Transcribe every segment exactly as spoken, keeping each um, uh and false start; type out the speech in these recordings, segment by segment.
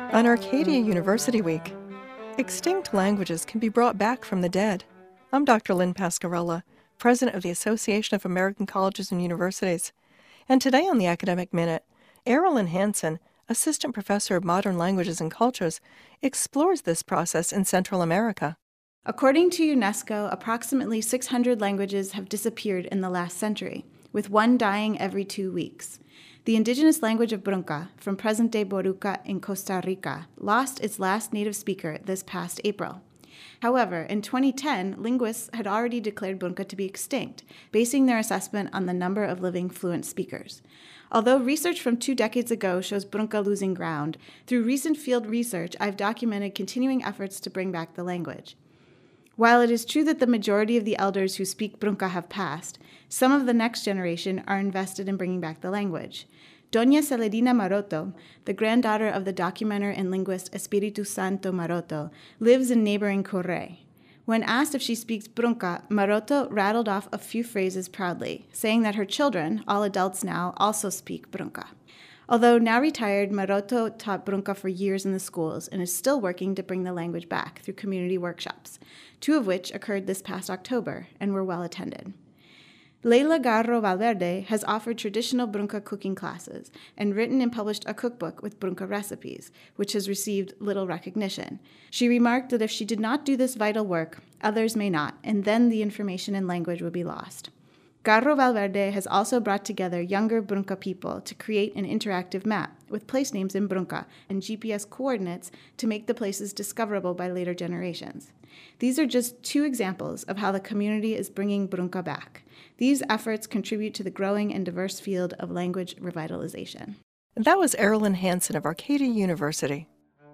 On Arcadia University Week, extinct languages can be brought back from the dead. I'm Doctor Lynn Pascarella, President of the Association of American Colleges and Universities. And today on the Academic Minute, Erilyn Hansen, Assistant Professor of Modern Languages and Cultures, explores this process in Central America. According to UNESCO, approximately six hundred languages have disappeared in the last century, with one dying every two weeks. The indigenous language of Brunca, from present-day Boruca in Costa Rica, lost its last native speaker this past April. However, in twenty ten, linguists had already declared Brunca to be extinct, basing their assessment on the number of living fluent speakers. Although research from two decades ago shows Brunca losing ground, through recent field research, I've documented continuing efforts to bring back the language. While it is true that the majority of the elders who speak Brunca have passed, some of the next generation are invested in bringing back the language. Doña Celedina Maroto, the granddaughter of the documenter and linguist Espiritu Santo Maroto, lives in neighboring Correy. When asked if she speaks Brunca, Maroto rattled off a few phrases proudly, saying that her children, all adults now, also speak Brunca. Although now retired, Maroto taught Brunca for years in the schools and is still working to bring the language back through community workshops, two of which occurred this past October and were well attended. Leila Garro Valverde has offered traditional Brunca cooking classes and written and published a cookbook with Brunca recipes, which has received little recognition. She remarked that if she did not do this vital work, others may not, and then the information and language would be lost. Garro Valverde has also brought together younger Brunca people to create an interactive map with place names in Brunca and G P S coordinates to make the places discoverable by later generations. These are just two examples of how the community is bringing Brunca back. These efforts contribute to the growing and diverse field of language revitalization. That was Erilyn Hansen of Arcadia University.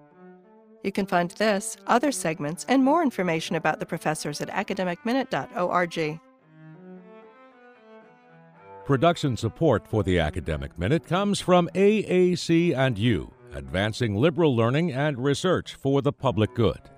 You can find this, other segments, and more information about the professors at academic minute dot org. Production support for the Academic Minute comes from A A C and U, advancing liberal learning and research for the public good.